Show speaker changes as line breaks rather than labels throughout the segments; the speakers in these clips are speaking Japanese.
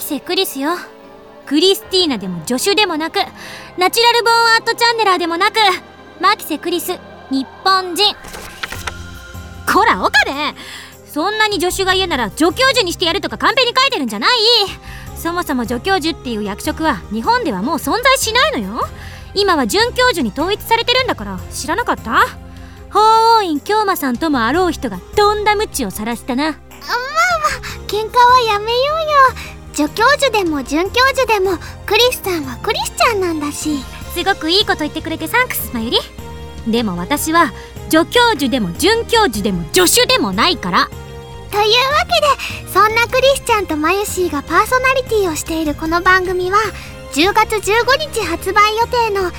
瀬クリスよ。クリスティーナでも助手でもなく、ナチュラルボーンアートチャンネラーでもなく、牧瀬クリス、日本人。こら岡部、そんなに助手が言うなら助教授にしてやるとかカンペに書いてるんじゃない。そもそも助教授っていう役職は日本ではもう存在しないのよ。今は准教授に統一されてるんだから。知らなかった？法王院京馬さんともあろう人がとんだ無知をさらしたな。
喧嘩はやめようよ。助教授でも准教授でもクリスさんはクリスちゃんなんだし。
すごくいいこと言ってくれてサンクスまゆり。でも私は助教授でも准教授でも助手でもないから。
というわけで、そんなクリスちゃんとマユシーがパーソナリティをしているこの番組は10月15日発売予定の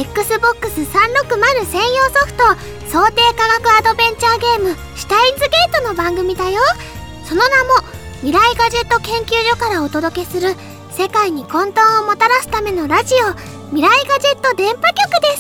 Xbox360 専用ソフト想定科学アドベンチャーゲームシュタインズゲートの番組だよ。その名も未来ガジェット研究所からお届けする世界に混沌をもたらすためのラジオ、未来ガジェット電波局です。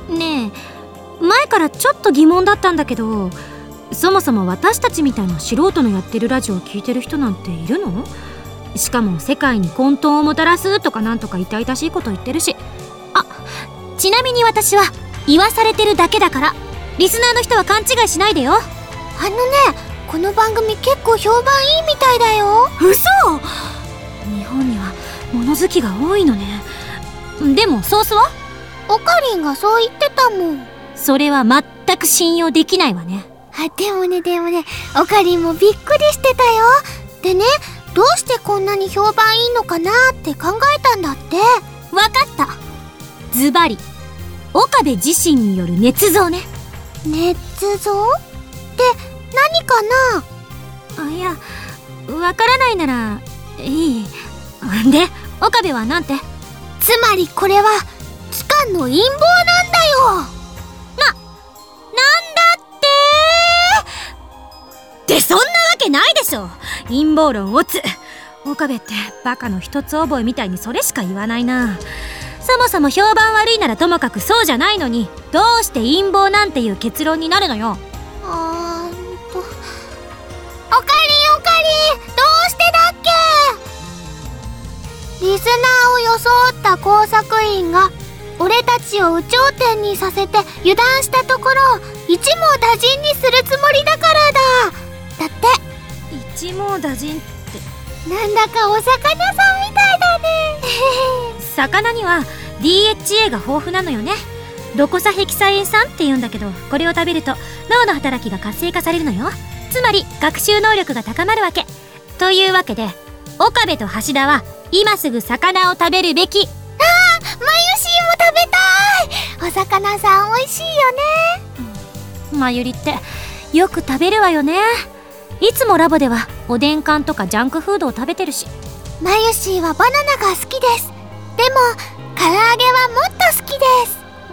ねえ、前からちょっと疑問だったんだけど、そもそも私たちみたいな素人のやってるラジオを聞いてる人なんているの？しかも世界に混沌をもたらすとかなんとか痛々しいこと言ってるし。あ、ちなみに私は言わされてるだけだから、リスナーの人は勘違いしないでよ。
この番組結構評判いいみたいだよ。
嘘！日本には物好きが多いのね。でもソースは？
オカリンがそう言ってたもん。
それは全く信用できないわね。
でもね、オカリンもびっくりしてたよ。でね、どうしてこんなに評判いいのかなって考えたんだって。
わかった。ズバリ岡部自身による捏造ね。
捏造って何かな？
いや、わからないならいい。で、岡部はなんて？
つまりこれは機関の陰謀なんだよ。
で、そんなわけないでしょ。陰謀論オツ。岡部ってバカの一つ覚えみたいにそれしか言わないな。そもそも評判悪いならともかくそうじゃないのに、どうして陰謀なんていう結論になるのよ。
オカリン、どうしてだっけ？リスナーを装った工作員が俺たちを有頂天にさせて油断したところ一網打尽にするつもりだからだ。だって。
一網打尽って
なんだかお魚さんみたいだね。
魚には DHA が豊富なのよね。ドコサヘキサエン酸って言うんだけど、これを食べると脳の働きが活性化されるのよ。つまり学習能力が高まるわけ。というわけで岡部と橋田は今すぐ魚を食べるべき。
マユシーも食べたい。お魚さん美味しいよね。
まゆりってよく食べるわよね。いつもラボではおでん缶とかジャンクフードを食べてるし。
マユシーはバナナが好きです。でも唐揚げはもっと好きです。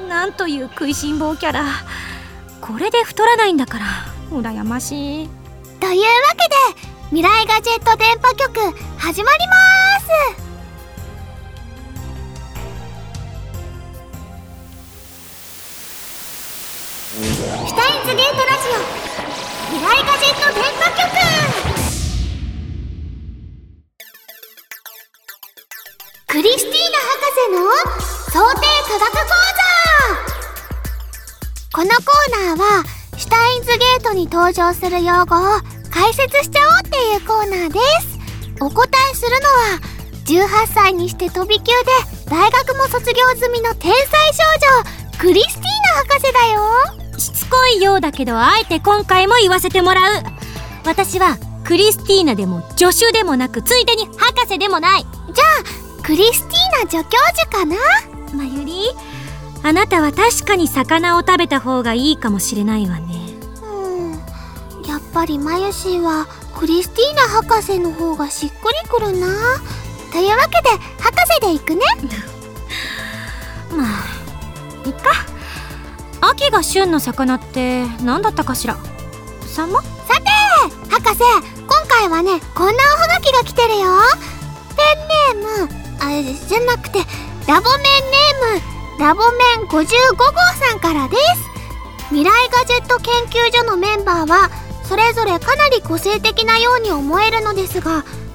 なんという食いしん坊キャラ。これで太らないんだから羨ましい。
というわけで未来ガジェット電波局始まります。シュタインズゲートラジオ未来ガジェット電波局。クリスティーナ博士の想定科学講座。このコーナーはシュタインズゲートに登場する用語を解説しちゃおうっていうコーナーです。お答えするのは18歳にして飛び級で大学も卒業済みの天才少女クリスティーナ博士だよ。
しつこいようだけどあえて今回も言わせてもらう。私はクリスティーナでも助手でもなく、ついでに博士でもない。
じゃあクリスティーナ助教授かな。
まゆり、あなたは確かに魚を食べた方がいいかもしれないわね。
やっぱりマユシーはクリスティーナ博士の方がしっくりくるな。というわけで博士でいくね。
まあいっか。秋が旬の魚って何だったかしら。サンマ？
さて博士、今回はねこんなおはがきが来てるよ。ペンネームじゃなくてラボメンネームラボメン55号さんからです。未来ガジェット研究所のメンバーはそれぞれかなり個性的なように思えるのですが、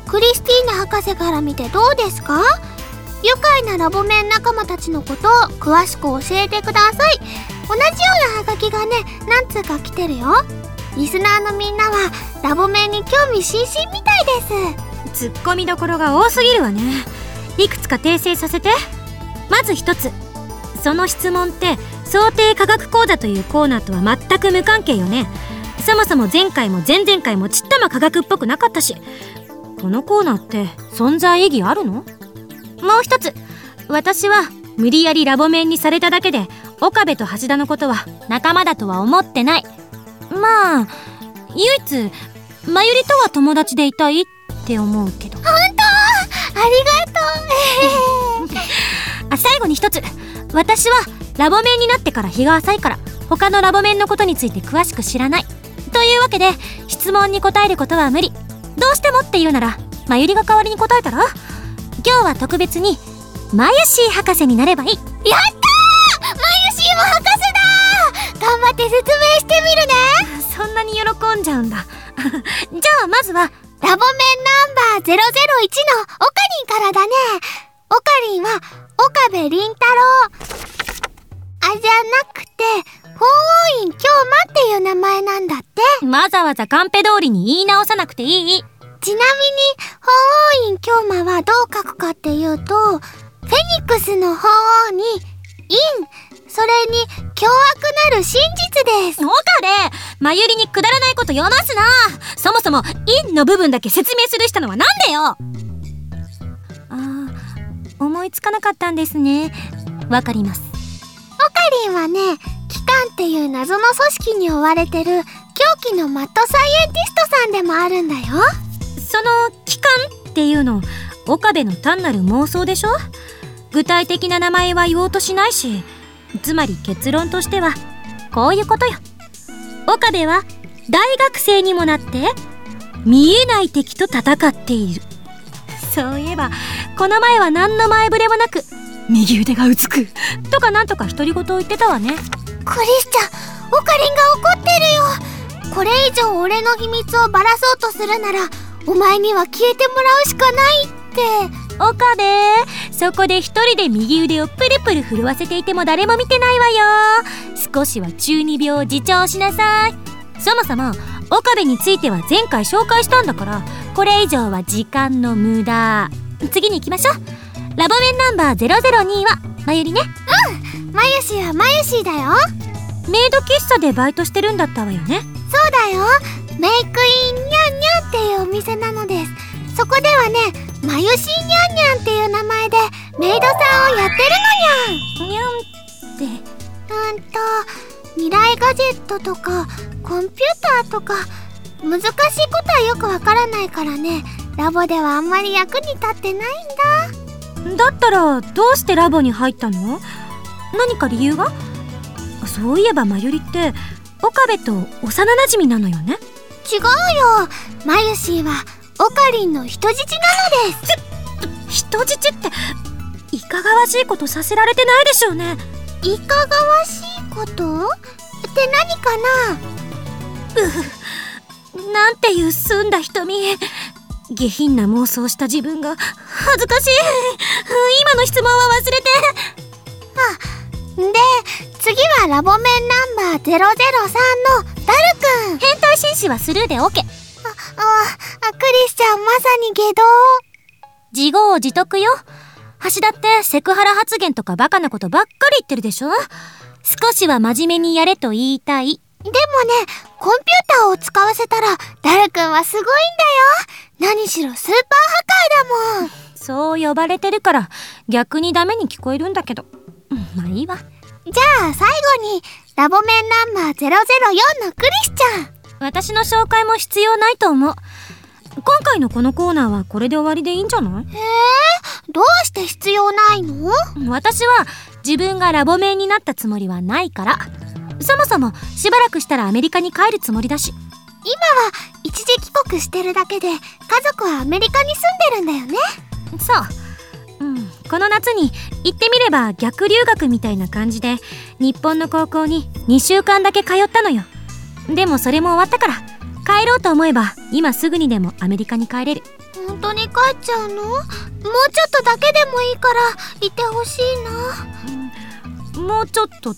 クリスティーナ博士から見てどうですか？愉快なラボメン仲間たちのことを詳しく教えてください。同じようなハガキがね、何通か来てるよ。リスナーのみんなはラボメンに興味津々みたいです。
ツッコミどころが多すぎるわね。いくつか訂正させて。まず一つ、その質問って想定科学講座というコーナーとは全く無関係よね。そもそも前回も前々回もちっとも科学っぽくなかったし、このコーナーって存在意義あるの？もう一つ、私は無理やりラボメンにされただけで岡部と橋田のことは仲間だとは思ってない。まあ唯一まゆりとは友達でいたいって思うけど。
本当？ありがとう。
最後に一つ、私はラボメンになってから日が浅いから他のラボメンのことについて詳しく知らないというわけで、質問に答えることは無理。どうしてもって言うならまゆりが代わりに答えたら？今日は特別にマユシー博士になればいい。
やったー！マユシーも博士だー！頑張って説明してみるね。
そんなに喜んじゃうんだ。じゃあまずは
ラボメンナンバー001のオカリンからだね。オカリンは岡部倫太郎。じゃなくて法王院京馬っていう名前なんだって。
わざわざカンペ通りに言い直さなくていい。
ちなみに法王院京馬はどう書くかっていうと、フェニックスの法王に院、それに凶悪なる真実です。
岡部、まゆりにくだらないこと読ますな。そもそも院の部分だけ説明するしたのはなんでよ。思いつかなかったんですね。わかります。
オカリンはね、機関っていう謎の組織に追われてる狂気のマッドサイエンティストさんでもあるんだよ。
その機関っていうの岡部の単なる妄想でしょ。具体的な名前は言おうとしないし、つまり結論としてはこういうことよ。岡部は大学生にもなって見えない敵と戦っている。そういえばこの前は何の前触れもなく右腕がうつくとかなんとか独り言を言ってたわね。
クリスチャン、オカリンが怒ってるよ。これ以上俺の秘密をばらそうとするならお前には消えてもらうしかないって。
岡部、そこで一人で右腕をプルプル震わせていても誰も見てないわよ。少しは中二病を自重しなさい。そもそも岡部については前回紹介したんだから、これ以上は時間の無駄。次に行きましょう。ラボメンナンバー002はまゆりね。
マユシはマユシだよ。
メイド喫茶でバイトしてるんだったわよね。
そうだよ。メイクインニャンニャンっていうお店なのです。そこではね、マユシーニャンニャンっていう名前でメイドさんをやってるのにゃん。
にゃんって
未来ガジェットとかコンピューターとか難しいことはよくわからないからね、ラボではあんまり役に立ってないんだ。
だったらどうしてラボに入ったの？何か理由が？そういえばまゆりって岡部と幼なじみなのよね。
違うよ。マユシーはオカリンの人質なのです。
人質っていかがわしいことさせられてないでしょうね。
いかがわしいことって何かな？
なんていう澄んだ瞳。下品な妄想した自分が恥ずかしい。今の質問は忘れて。
で、次はラボメンナンバー003のダルくん。
変態紳士はスルーで OK。
クリスチャンまさに下道。
自業自得よ。橋だってセクハラ発言とかバカなことばっかり言ってるでしょ。少しは真面目にやれと言いたい。
でもね、コンピューターを使わせたらダルくんはすごいんだよ。何しろスーパーハッカーだもん。
そう呼ばれてるから逆にダメに聞こえるんだけど、まあいいわ。
じゃあ最後にラボメンナンバー004のクリスチャン。
私の紹介も必要ないと思う。今回のこのコーナーはこれで終わりでいいんじゃない？
どうして必要ないの？
私は自分がラボメンになったつもりはないから。そもそもしばらくしたらアメリカに帰るつもりだし。
今は一時帰国してるだけで家族はアメリカに住んでるんだよね。
そう、この夏に行ってみれば逆留学みたいな感じで日本の高校に2週間だけ通ったのよ。でもそれも終わったから帰ろうと思えば今すぐにでもアメリカに帰れる。
本当に帰っちゃうの？もうちょっとだけでもいいからいてほしいな。
もうちょっとって？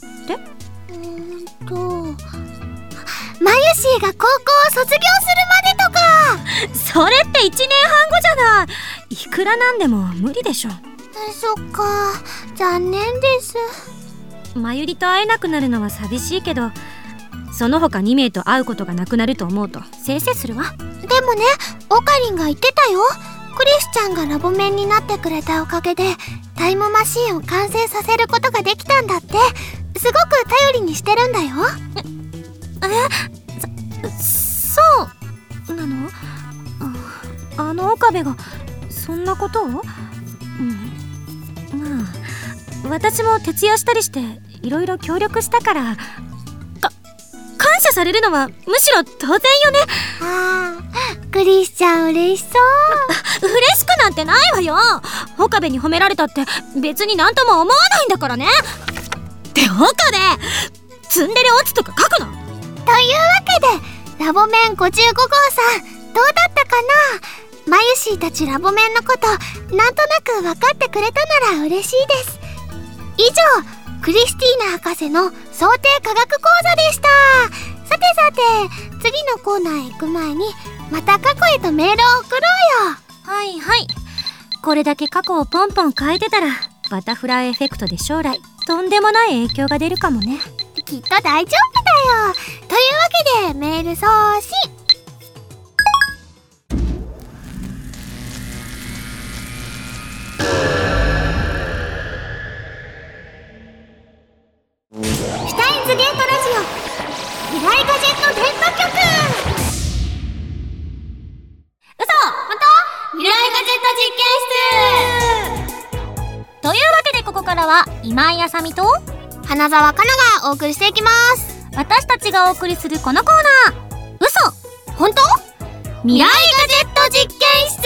マユシーが高校を卒業するまでとか。
それって1年半後じゃない。いくらなんでも無理でしょ。
そっか、残念です。
まゆりと会えなくなるのは寂しいけど、その他2名と会うことがなくなると思うとせいせいするわ。
でもね、オカリンが言ってたよ。クリスちゃんがラボメンになってくれたおかげでタイムマシーンを完成させることができたんだって。すごく頼りにしてるんだよ。そうなの？あの岡部がそんなことを？
まあ私も徹夜したりしていろいろ協力したから感謝されるのはむしろ当然よね。
クリスちゃん嬉しそう。
嬉しくなんてないわよ。岡部に褒められたって別になんとも思わないんだからね。って岡部、ツンデレオチとか書くの？という
わけでラボメン55号さんどうだったかな？マユシーたちラボメンのことなんとなく分かってくれたなら嬉しいです。以上、クリスティーナ博士の想定科学講座でした。さて次のコーナーへ行く前にまた過去へとメールを送ろうよ。
はいはい。これだけ過去をポンポン変えてたらバタフライエフェクトで将来とんでもない影響が出るかもね。
きっと大丈夫だよ。というわけでメール送信。シュタインズゲートラジオ未来ガジェット電波局。嘘？本当？未来ガジェット実験室。
というわけでここからは今井あさみと
花澤香菜がお送りしていきます。
私たちがお送りするこのコーナー、嘘？
本当？
未来ガジェット実験室。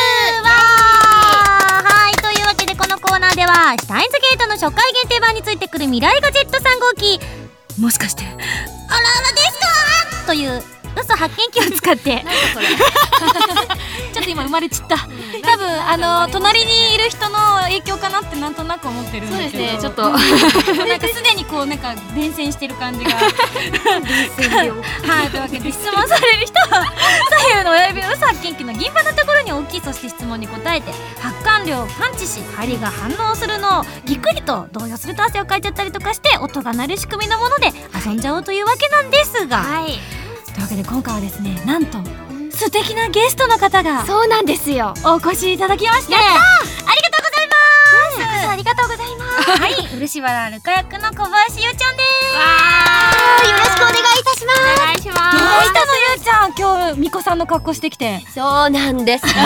はい、というわけでこのコーナーではシュタインズゲートの初回限定版についてくる未来ガジェット3号機、もしかしてあらあらですかという嘘発見器を使ってちょっと今生まれちった。多分隣にいる人の影響かなってなんとなく思ってるんだけど。そうですね、ちょっとなんかすでにこうなんか伝染してる感じがはい、というわけで質問される人は左右の親指の嘘発見器の銀歯のところに置き、そして質問に答えて発汗量を感知し針が反応するのをぎっくりと動揺すると汗をかいちゃったりとかして音が鳴る仕組みのもので遊んじゃおうというわけなんですが、はい、というわけで今回はですね、なんと素敵なゲストの方が
そうなんですよ、
お越しいただきまして、
やったー、
ありがとうございます。
ありがとうございます。
はい、漆原ルカ役の小林ゆうちゃんです。
よろしくお願いいたします。
お願いします。どうしたのゆうちゃん、今日みこさんの格好してきて。
そうなんですどうも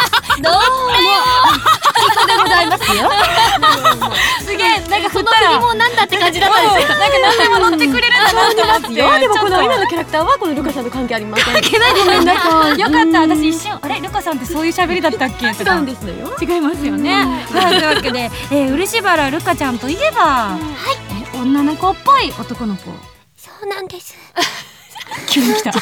みこでございますよ
すげえ、なんか
その振りもなんだって感じだったんですよ。
なんか何でも乗ってくれるんだなって思って。
でもこの今のキャラクターはこのルカさんと関係ありません。
関係ないですよね。よかった、私一瞬あれルカさんってそういう喋りだったっけとか。
違うんですのよ。
違いますよね。というわけで、漆原ルカちゃんといえば、女の子っぽい男の子。
そうなんです。
急に来た。
ルカ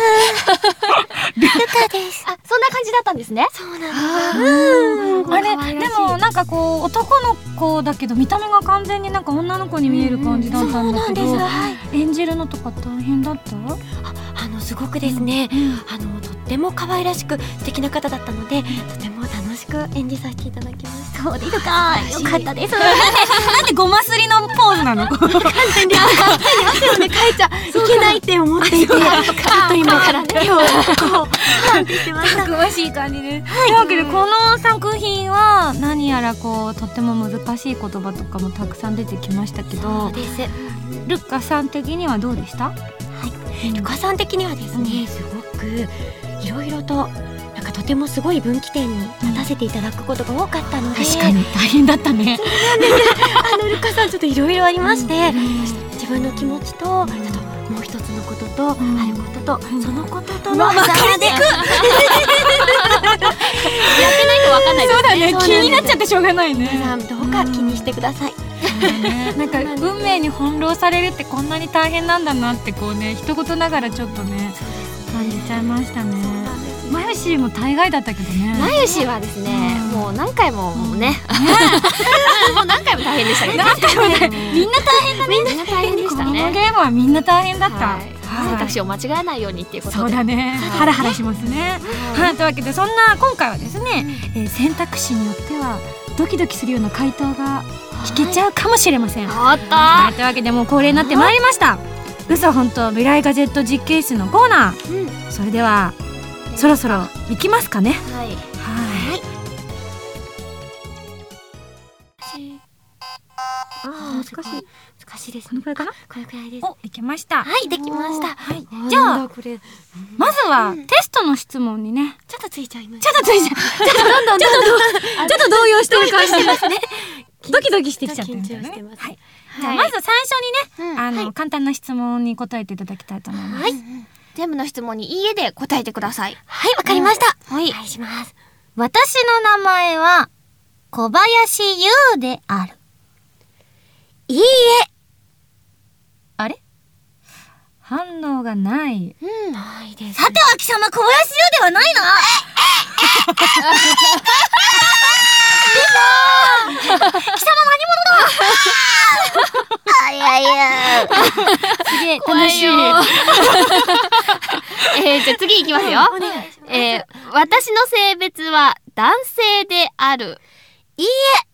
です。
あ、そんな感じだったんですね。
そうなんです。
あれでもなんかこう男の子だけど見た目が完全になんか女の子に見える感じだったんだけど、演じるのとか大変だった？
すごくですね、とっても可愛らしく素敵な方だったので、とても楽しく演じさせていただきました。
そうですか、よかったです。
なんでごますりのポーズなの？
完全に汗をねかいちゃいけないって思っていて、ちょっと今からね判定してました。
詳しい感じです。というわけでこの作品は何やらこうとっても難しい言葉とかもたくさん出てきましたけど、
そうです。
ルカさん的にはどうでした？
ルカさん的にはですね、すごくいろいろとなんかとてもすごい分岐点に立たせていただくことが多かったので、
確かに大変だったね。
ルカさんちょっといろいろありまして、自分の気持ちと、あともう一つのことと、あることと、そのこととの
分かりにくい。
やってないと分かんないですね。
そうだね、気になっちゃってしょうがないね。
皆さんどうか気にしてください。
なんか運命に翻弄されるってこんなに大変なんだなってこうね、一言ながらちょっとね感じちゃいましたね。 マユシも大概だったけどね。
マユシはですね、もう何回もね、もう何回も大変でしたね。
みんな大変だね。
みんな大変でした
この
ね。
ゲームはみんな大変だった。
はい、選択肢を間違えないようにっていうことで。
そうだね。ハラハラしますね。はい、というわけでそんな今回はですね、選択肢によってはドキドキするような回答が聞けちゃうかもしれません。
あった
はい、というわけでもう恒例になってまいりました。嘘本当未来ガジェット実験室のコーナー。それではそろそろ行きますかね。
はい。
はい。
難しいです。
このくらいかな。
これくらいです。
お、いけました。
はい、できました。
はい。じゃあ
これ
まずはテストの質問にね。
ちょっとついちゃいます。
ちょっと動揺してる感じですね。ドキドキしてきちゃってるんだよね。はい。じゃあまず最初にね、簡単な質問に答えていただきたいと思います。
はい。全部の質問にいいえで答えてください。
はい、わかりました。
はい。
お願いします。
私の名前は小林優である。
いいえ。
あれ？反応がない。
ないです。
さては貴様小林優ではないな。貴様何者だ。あいやいや。
すげえ楽しい。
じゃあ次いきますよ。
お願いします。
私の性別は男性である。
いいえ。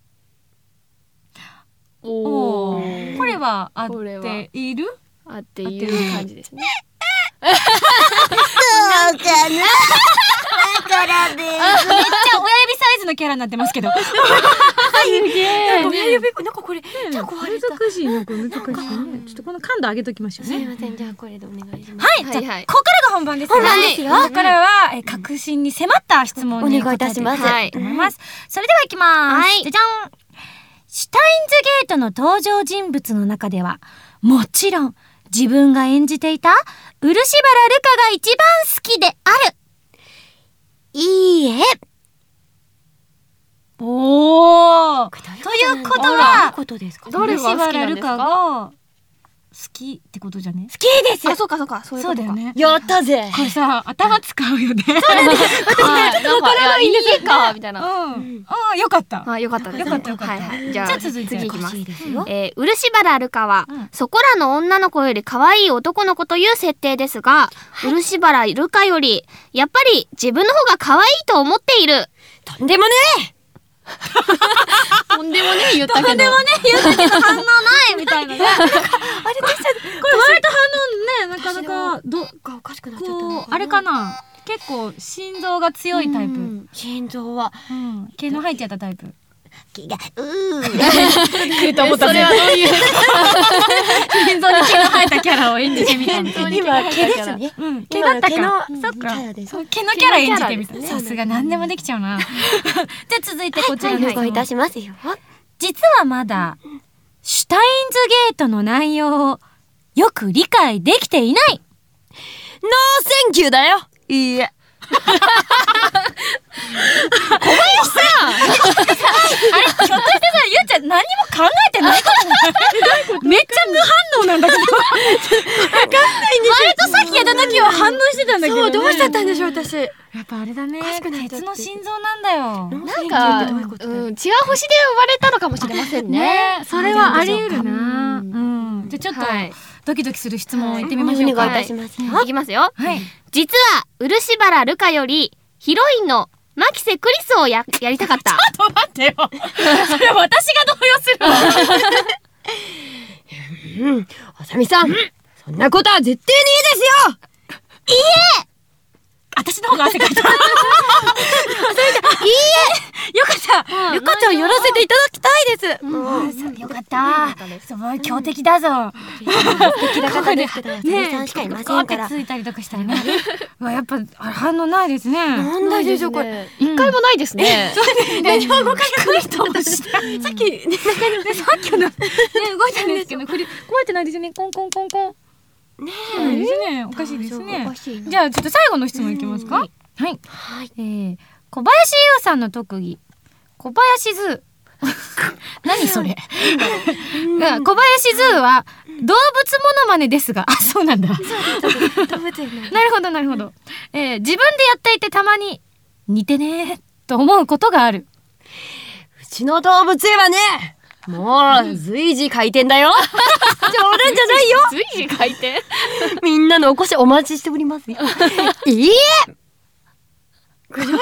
おー、これは合っている？
あっていう感じですね。
どうかな。だからね。
めっちゃ親指サイズのキャラになってますけど。
すげえ。
親指なんかこれ
難しいね。ちょっとこの感度上げときましょうね。
すいません、じゃあこれでお願いします。
はい、じゃあここからが本番ですよ。
本番ですよ。
ここからは確信に迫った質問に
お願いいたします。
答えていきたいと思います。それでは行きます。じゃじゃん。シュタインズゲートの登場人物の中ではもちろん自分が演じていた漆原瑠香が一番好きである。
いいえ。
おー、ということは
誰が好きなんですか？
漆原瑠香が好きってことじゃね？
好きです。
あ、そうかそうか、そういうことか。
そうだよね。
やったぜ。
これさ、頭使うよね。
そうなんです。私ね、ちょっとわからないんですよ。いいかみたいな。
ああ、よかった。
あ、よかったですね。
よかったよかった。
はいはい。じゃあ
続いて
次いきます。
よ。
漆原瑠香はそこらの女の子より可愛い男の子という設定ですが、漆原瑠香よりやっぱり自分の方が可愛いと思っている。
とんでもねえ。
とんでもね言ったけど。
とんでもね言ったけど反応ないみたいなね。あれでした。これ割と反応ね、なかなか
おかしくなっちゃった
こうあれかな。結構心臓が強いタイプ。
心臓は
毛の入っちゃったタイプ。
気が
来ると思ったね。それはどういう心臓に毛の生えたキャラを演じてみたみたいな。
今毛ですね。
毛だったか。
そっか。
毛のキャラ演じてみた。さすが何でもできちゃうな。じゃあ続いてこちらの
お願いいたしますよ。
実はまだシュタインズゲートの内容をよく理解できていない。
ノーセンキューだよ。
いいえ。
小林さん。
あれひょっとしてさ、ゆうちゃん何も考えてないことめっちゃ無反応なんだけど。わかんないんですよ。割とさっきやった時は反応してたんだけど、ね。
そう、どうしちゃったんでしょう私。や
っぱあれだね。鉄の心臓なんだ
な
よ。
んか、違う星で生まれたのかもしれませんね。
それはあり得るな。じゃあちょっとドキドキする質問を言ってみましょうか。
お願いいたしますよ。
いきますよ。
はい。
実は漆原瑠香よりヒロインの牧瀬クリスをやりたかった。
ちょっと待ってよ。それ私が動揺する。
あさみさん、そんなことは絶対にいいですよ。
いいえ。私の方が汗かいた。いいえ。よかった。
ゆかちゃんやらせていただきたいです。
よかった。すごい強敵だぞ。
素敵な方ですけど、あさみさんしかいませんから。
ついたりとかしたらね。やっぱ反応ないですね。
なんだでしょうこれ。
一回もないですね。
何も動かないと思った。さっきの動いたんですけど、これ壊れてないですよね。コンコンコンコン。ねえですね。おかしいですね。じゃあちょっと最後の質問いきますか。はい。小林優さんの特技。小林ズー。何それ。小林ズーは動物モノ真似ですが、あ、そうなんだ。なるほどなるほど。自分でやっていてたまに似てねと思うことがある。
うちの動物園はね、もう随時開店だよ。冗談じゃないよ。
随時開店。
みんなのお越しお待ちしておりますよ。いいえ。
もうこれ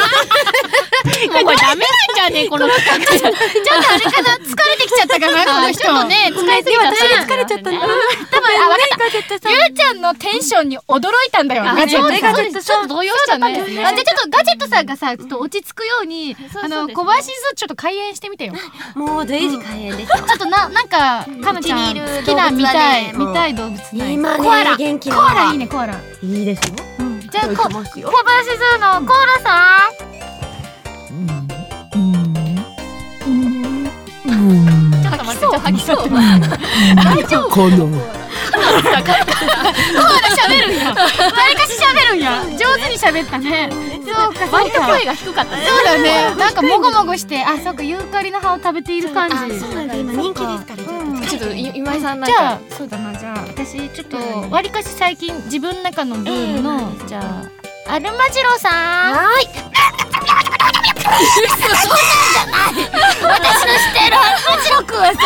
ダメなんじゃねえこの企画。ちょっとあれかな、疲れてきちゃったかなこの人。ちょっとね疲れてきちゃった。
私が疲れちゃったんだ。多分ゆうちゃんのテンションに驚いたんだよ。ガジェット
ちょっと動揺しちゃったんですね。
じゃあちょっとガジェットさんがさ、ちょっと落ち着くように小林ずちょっと開演してみてよ。
もう随時開演ですよ。
ちょっとなんかかなちゃん好きな見たい動物ない？
今
コアラ。
ね元気な
コアラいいね、コアラ。
いいですよ。
じゃあ小林ズーのコーラさん。ちょっと待って、ちょっと吐きそう。大丈夫？コアラ喋るんや。わりかし喋るんや。上手に喋ったね。そうか、
割と声が低かったね。
そうだね。なんかもごもごして、あ、そうか、ユーカリの葉を食べている感じ。
そうなんだ、今人気ですから。
ちょっと今井さんなん
じゃ
か
あそうだな、じゃあ私ちょっとわりかし最近自分の中のブームの、じゃあアルマジロさん。
はーい。
私の知ってるアルマジロくんはさ、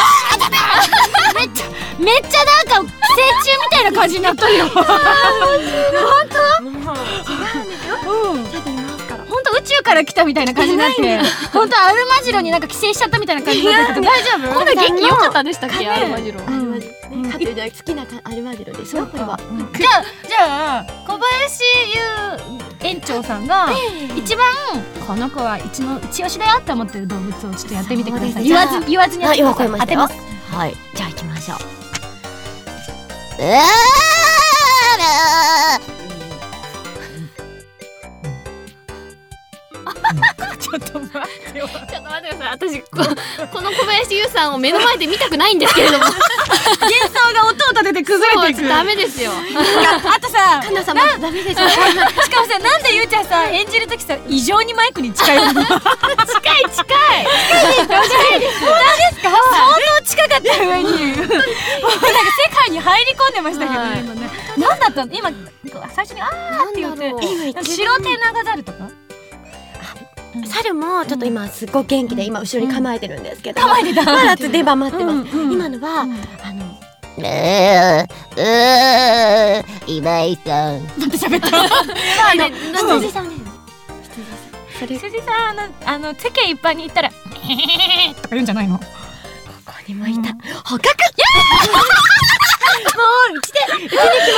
めっちゃなんか寄生虫みたいな感じになっとるよ。本当？
もう違うんですよ。ちょっといますから。
本当宇宙から来たみたいな感じになって、本当アルマジロになんか寄生しちゃったみたいな感じになってて、大丈夫？
こんな元気良かったでしたっけ、アルマジロ。
アルマジロね、飼ってるじゃない、好きなアルマジロでしょ、これは。
じゃあ小林優園長さんが一番この子は一押しだよって思ってる動物をちょっとやってみてください。言わずに
わかりましたよ。
当てます。
はい、じゃあ行きましょう。
ちょっと待ってよ。
ちょっと待ってください。私この小林優さんを目の前で見たくないんですけれども。
幻想が音を立てて崩れていく。
ダメですよ。
あとさ、
かなさんもダメですよ。
しかもさ、なんでゆうちゃんさ演じるときさ異常にマイクに近いの？近い。大丈夫ですか？相当近かった上に、もうなんか世界に入り込んでましたけどね、今ね。なんだったの？今最初にあーって言って、白手長猿とか？
猿もちょっと今すっごい元気で今後ろに構えてるんですけど、
構えてた。
まだ出番待ってます。今のは今井さん。
なんて喋った？
羊さんです。
羊さん世間一般に言ったらとか言うんじゃないの？
ここにもいた。捕獲。もううちで来ませんか？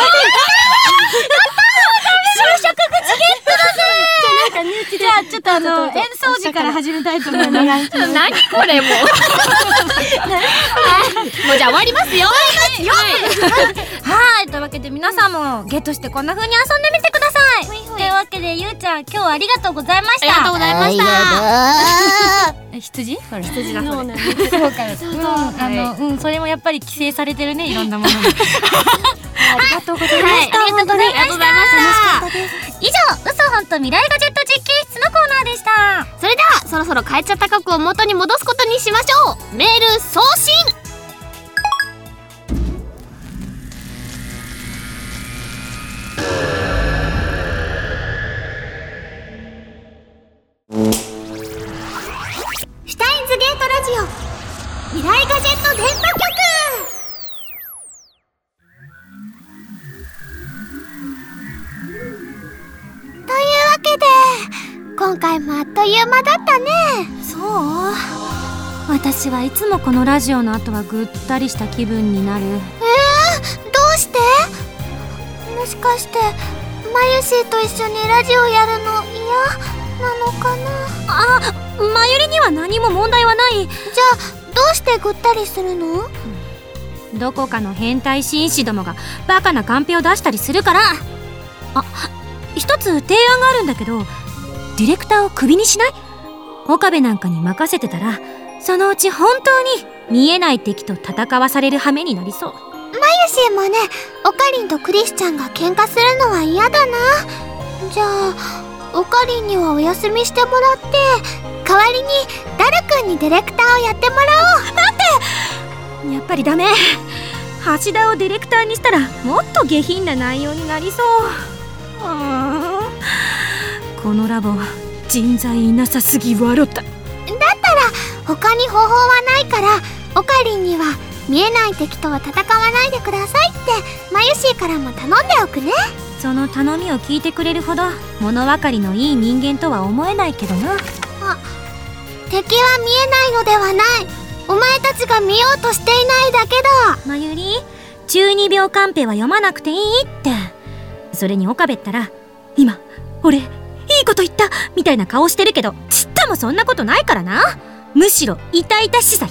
就職口ゲットだぜ。じゃあちょっと演奏時から始めたいと思います。
何これもう。もうじゃあ終わりますよ。
はい、というわけで皆さんもゲットしてこんな風に遊んでみてください。というわけでゆうちゃん今日はありがとうございました。
ありがとうございました。
羊？これ
羊だそれ。
そうか。それもやっぱり規制されてるね、いろんなものに。ありがとうございました。
ありがとうございました。
以上、嘘本当未来ガジェット実験室のコーナーでした。
それではそろそろ帰っちゃった過去を元に戻すことにしましょう。メール送信。
シュタインズゲートラジオ未来ガジェット電波局。というわけで今回もあっという間だったね。
そう？私はいつもこのラジオの後はぐったりした気分になる。
どうして？もしかしてマユシーと一緒にラジオやるの嫌なのかな？
マユリには何も問題はない。
じゃあどうしてぐったりするの？
どこかの変態紳士どもがバカなカンペを出したりするから。一つ提案があるんだけど、ディレクターをクビにしない？岡部なんかに任せてたらそのうち本当に見えない敵と戦わされる羽目になりそう。
マユシーもね、オカリンとクリスちゃんが喧嘩するのは嫌だな。じゃあオカリンにはお休みしてもらって、代わりにダルくんにディレクターをやってもらおう。
やっぱりダメ。 橋田をディレクターにしたらもっと下品な内容になりそう。このラボ人材いなさすぎわろた。
だったら他に方法はないから、オカリンには見えない敵とは戦わないでくださいってマユシーからも頼んでおくね。
その頼みを聞いてくれるほど物分かりのいい人間とは思えないけどな。
敵は見えないのではない。お前たちが見ようとしていないだけだ。
まゆり、中二病カンペは読まなくていいって。それに岡部ったら、今俺いいこと言ったみたいな顔してるけど、ちっともそんなことないからな。むしろ痛々しさ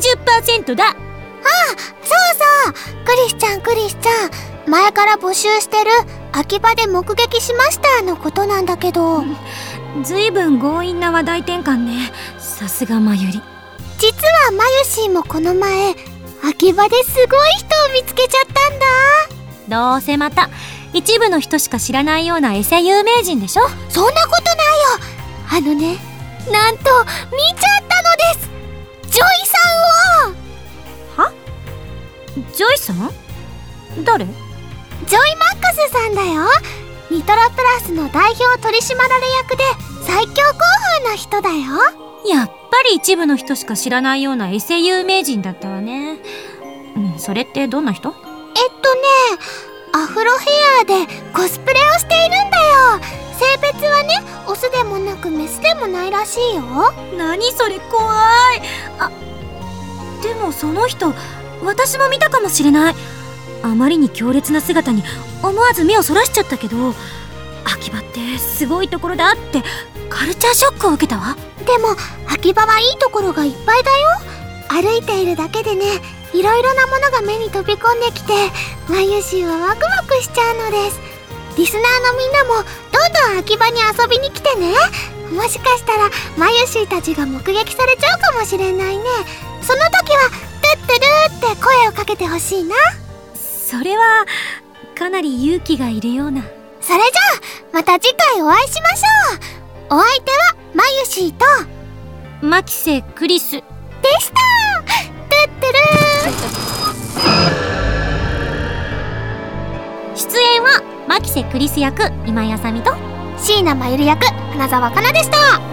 120% だ。
そうそう、クリスちゃん前から募集してる秋葉で目撃しましたのことなんだけど、
ずいぶん強引な話題転換ね。さすがまゆり。
実はマユシーもこの前秋葉ですごい人を見つけちゃったんだ。
どうせまた一部の人しか知らないようなエセ有名人でしょ。
そんなことないよ。なんと見ちゃったのです、ジョイさんを。
は？ジョイさん？誰？
ジョイマックスさんだよ。ニトロプラスの代表取締役で最強候補の人だよ。
やっぱり一部の人しか知らないようなエセ有名人だったわね。それってどんな人？
アフロヘアでコスプレをしているんだよ。性別はね、オスでもなくメスでもないらしいよ。
何それ怖い。でもその人私も見たかもしれない。あまりに強烈な姿に思わず目をそらしちゃったけど、秋葉ってすごいところだってカルチャーショックを受けたわ。
でも秋葉はいいところがいっぱいだよ。歩いているだけでね、いろいろなものが目に飛び込んできて、マユシーはワクワクしちゃうのです。リスナーのみんなもどんどん秋葉に遊びに来てね。もしかしたらマユシーたちが目撃されちゃうかもしれないね。その時はトゥットゥルーって声をかけてほしいな。
それはかなり勇気がいるような。
それじゃあまた次回お会いしましょう。お相手はマユシーと
牧瀬クリス
でした。トゥットゥルー。
出演は牧瀬クリス役今井あさみと
椎名まゆる役花澤香菜でした。